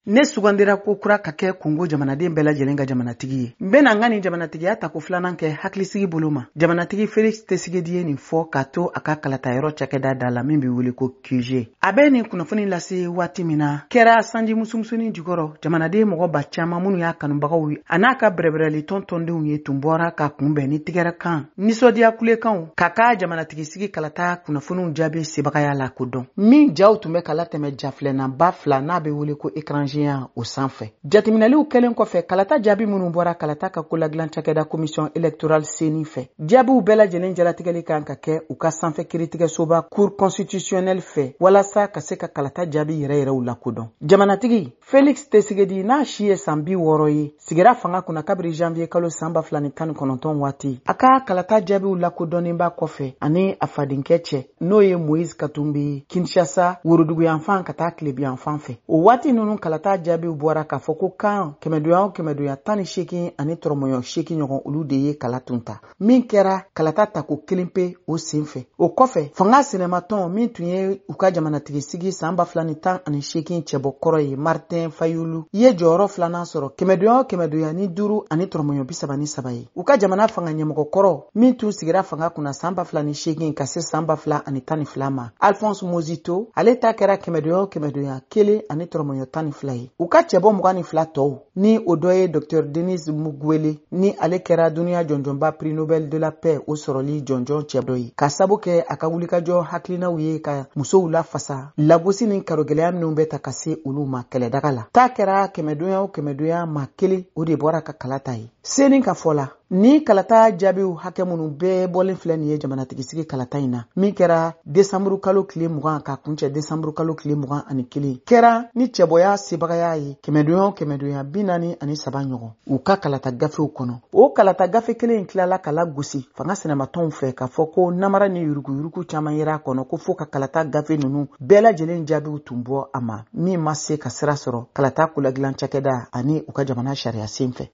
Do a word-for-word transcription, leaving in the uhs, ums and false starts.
ne sugandira ko kura ka kɛ Kongo jamanaden bɛɛ lajɛlen ka jamanatigi ye. N bɛna n ka nin jamanatigiya ta ko filanan kɛ hakilisigi bolo ma. Jamanatigi Felix Tshisekedi ye nin fɔ k'a to a ka kalatayɔrɔ cakɛda da la min bɛ wele ko Q G. A bɛ nin kunnafoni lase waati min na kɛra sanji musumusunin jukɔrɔ jamanaden mɔgɔ ba caman minnu y'a kanubagaw ye a n'a ka bɛrɛbɛrɛli tɔntɔndenw ye tun bɔra ka kunbɛn ni tigɛrɛ kan nisɔndiya kulekanw k'a ka jamanatigi sigi kalata kunnafoniw jaabi sebagaya la ko dɔn min jaw tun bɛ kala tɛmɛ jafilɛnaba fila n'a bɛ wele ko étranger o sanfɛ. Jateminɛliw kɛlen kɔfɛ kalata jaabi minnu bɔra kalata ka koladilan cakɛda commission électorale seni fɛ. Jaabiw bɛɛ lajɛlen jalatigɛli kan ka kɛ u ka sanfɛ kiiritigɛsoba cour constitutionnelle fɛ walasa ka se ka kalata jaabi yɛrɛ yɛrɛw lakodɔn. Jamanatigi Felix Tshisekedi n'a si ye san bi wɔɔrɔ ye sigira fanga kunna kabiri janvier kalo san ba fila ni tan ni kɔnɔntɔn waati. A ka kalata jaabiw lakodɔnnenba kɔfɛ ani a fadenkɛ cɛ n'o ye Moïse Katumbi Kinshasa Worodugu yanfan ka taa Kilebi yanfan fɛ. O waati ninnu kalata jaabiw bɔra k'a fɔ ko kan kɛmɛdonya o kɛmɛdonya tan ni seegin ani tɔrɔmɔɲɔ seegin ɲɔgɔn olu de ye kala tun ta min kɛra kalata tako kelen pe o sen fɛ. O kɔfɛ fanga sɛnɛmatɔn min tun ye u ka jamanatigi sigi san ba fila ni tan ani seegin cɛbɔ kɔrɔ ye Martin Fayulu ye jɔyɔrɔ filanan sɔrɔ kɛmɛdonya o kɛmɛdonya ni duuru ani tɔrɔmɔɲɔ bisaba ni saba ye. U ka jamana fanga ɲɛmɔgɔ kɔrɔ min tun sigira fanga kunna san ba fila ni seegin ka se san ba fila ani tan ni fila ma Alphonse Mozito ale ta kɛra kɛmɛdonya o kɛmɛdonya kelen ani tɔrɔmɔɲɔ tan ni fila ye. U ka cɛbɔ mugan ni fila tɔw ni o dɔ ye Dr Denis Mukwege ni ale kɛra duniya jɔnjɔnba prix Nobel de la paix o sɔrɔli jɔnjɔn cɛ dɔ ye ka sabu kɛ a ka wulikajɔ hakilinaw ye ka musow lafasa lagosi ni karogɛlɛya minnu bɛ ta ka se olu ma kɛlɛdaga la. Ta kɛra kɛmɛdonya o kɛmɛdonya ma kelen o de bɔra ka kalata ye. Seni ka fɔ la ni kalata jaabiw hakɛ minnu bɛɛ bɔlen filɛ nin ye jamanatigi sigi kalata in na min kɛra desanburu kalo tile mugan ka kuncɛ desanburu kalo tile mugan ani kelen kɛra ni cɛbɔya sebagaya ye kɛmɛdonya o kɛmɛdonya bi naani ani saba ɲɔgɔn u ka kalata gafew kɔnɔ. O kalata gafe kelen tilala kala gosi fanga sɛnɛmatɔnw fɛ k'a fɔ ko namara ni yuruguyurugu caman yera a kɔnɔ ko fo ka kalata gafe ninnu bɛɛ lajɛlen jaabiw tun bɔ a ma min ma se ka sira sɔrɔ kalata koladilan cakɛda ani u ka jamana sariya sen fɛ.